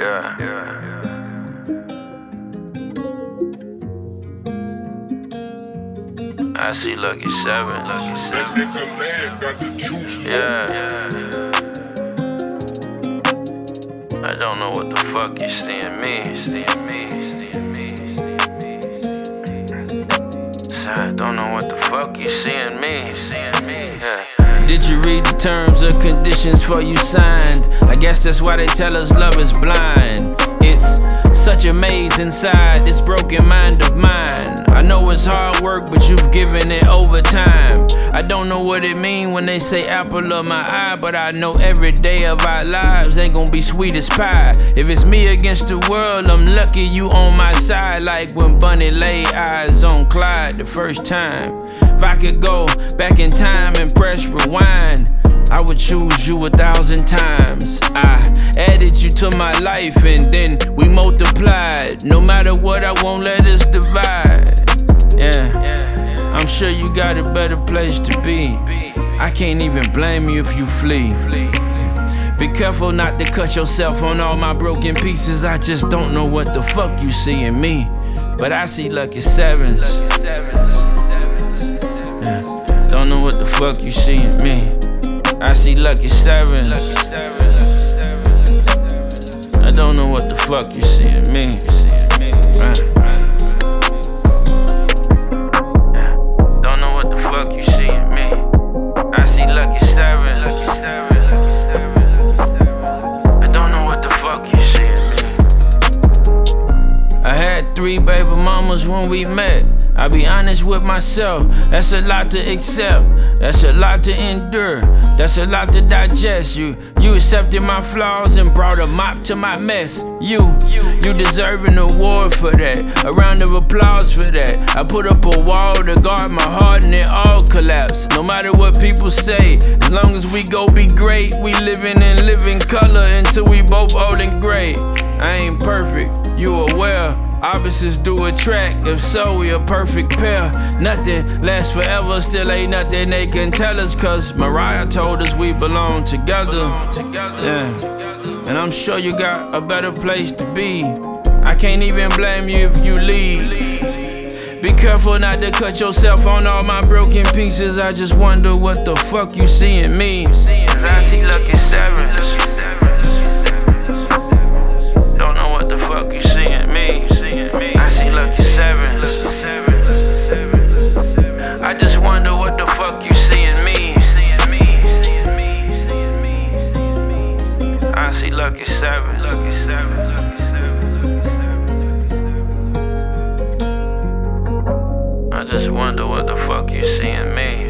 Yeah. I see Lucky 7. That nigga Land got the juice. Yeah. I don't know what the fuck you seeing me. I don't know what the fuck you seeing me. Yeah. Did you read the terms or conditions for you signed? I guess that's why they tell us love is blind. It's such a maze inside this broken mind of mine. I know it's hard work, but you've given it overtime. I don't know what it mean when they say apple of my eye, but I know every day of our lives ain't gonna be sweet as pie. If it's me against the world, I'm lucky you on my side, like when Bunny laid eyes on Clyde the first time. If I could go back in time and press rewind, I would choose you 1,000 times. I added you to my life and then we multiplied. No matter what, I won't let us divide. Yeah, I'm sure you got a better place to be. I can't even blame you if you flee. Be careful not to cut yourself on all my broken pieces. I just don't know what the fuck you see in me, but I see Lucky 7s. Yeah, don't know what the fuck you see in me. I see Lucky 7s. I don't know what the fuck you see in me. Don't know what the fuck you see in me. I see Lucky 7s. I don't know what the fuck you see in me. I had 3 baby mamas when we met. I'll be honest with myself, that's a lot to accept. That's a lot to endure, that's a lot to digest. You accepted my flaws and brought a mop to my mess. You deserve an award for that, a round of applause for that. I put up a wall to guard my heart and it all collapsed. No matter what people say, as long as we go be great, we living in living color until we both old and gray. I ain't perfect, you aware. Opposites do attract, if so, we a perfect pair. Nothing lasts forever, still ain't nothing they can tell us, cause Mariah told us we belong together. Yeah, and I'm sure you got a better place to be. I can't even blame you if you leave. Be careful not to cut yourself on all my broken pieces. I just wonder what the fuck you see in me. Cause I see Lucky 7s. Don't know what the fuck you see in me. I see Lucky 7s. I just wonder what the fuck you see in me. I see Lucky 7s. I just wonder what the fuck you see in me.